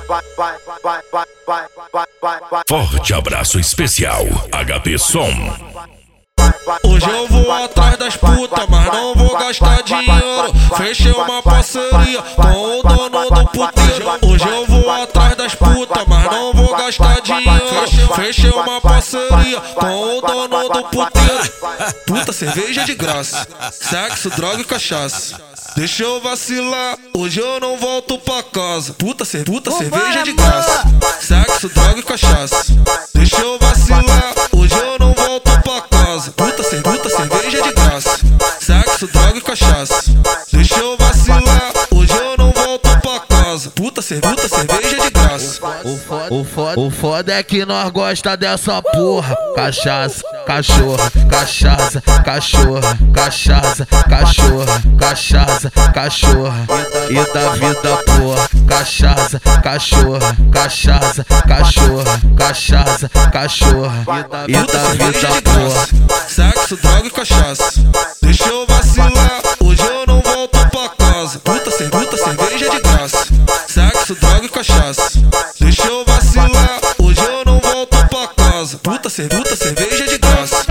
Forte abraço especial, HP Som. Hoje eu vou atrás das putas, mas não vou gastar dinheiro. Fechei uma parceria com o dono do puteiro. Hoje eu vou atrás das putas, mas não vou gastar dinheiro. Fechei uma parceria com o dono do puteiro. Puta, cerveja de graça, sexo, droga e cachaça. Deixa eu vacilar, hoje eu não volto pra casa. Puta, cerveja de graça, sexo, droga e cachaça. Deixa eu vacilar, hoje eu não volto pra casa. Puta, cerveja de graça, sexo, droga e cachaça. Deixa eu vacilar, hoje eu não volto pra casa. Puta, cerveja de graça. O foda é que nós gosta dessa porra. Cachaça, cachorra, cachaça, cachorra, cachaça, cachorra, cachaça, cachorra. E da vida porra. Cachaça, cachorra, cachaça, cachorra, cachaça, cachorra. E da vida porra. Sexo, droga e cachaça. Deixa eu vacilar, hoje eu não volto pra casa. Puta, cerveja de graça, sexo, droga e cachaça. Deixa eu vacilar, hoje eu não volto pra casa. Puta, cerveja de graça.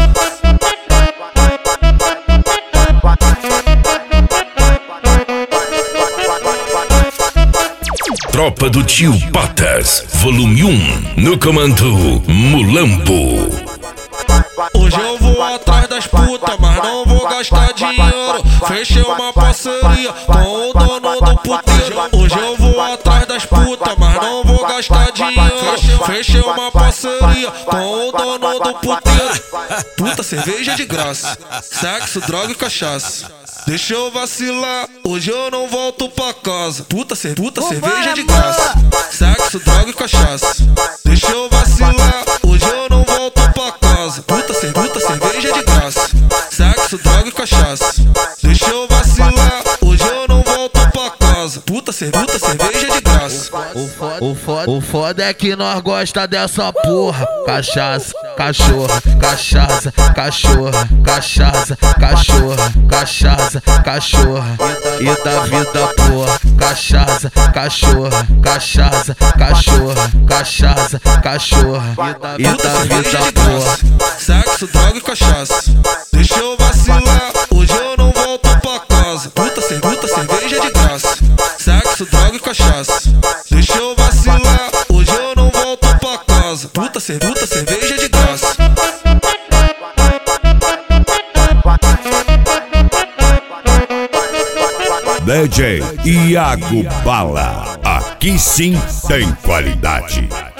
Tropa do Tio Patas, volume 1, no comando Mulambo. Hoje eu vou atrás das putas, mas não vou gastar dinheiro. Fechei uma parceria com o dono do puteiro. Hoje eu vou atrás das putas, mas não vou gastar dinheiro. Fechei uma parceria com o dono do puteiro. Puta, cerveja de graça, sexo, droga e cachaça. Deixa eu vacilar, hoje eu não volto pra casa. Puta, cerveja de graça, sexo, droga e cachaça. Deixa eu vacilar, hoje eu não volto pra casa. Puta, cerveja de graça, sexo, droga e cachaça. Deixa eu vacilar, hoje eu não volto pra casa. Puta, cerveja de graça. O foda é que nós gosta dessa porra. Cachaça, cachorra, cachaça, cachorra, cachaça, cachorra, cachaça, cachorra. E da vida porra. Cachaça, cachorra, cachaça, cachorra, cachaça, cachorra. E da vida porra. Sexo, droga e cachaça. Deixa eu vacilar, hoje eu não volto pra casa. Puta, cerveja de graça, sexo, droga e cachaça. Deixa eu vacilar, hoje eu não volto pra casa. Puta, cerveja de graça. DJ Iago Bala, aqui sim tem qualidade.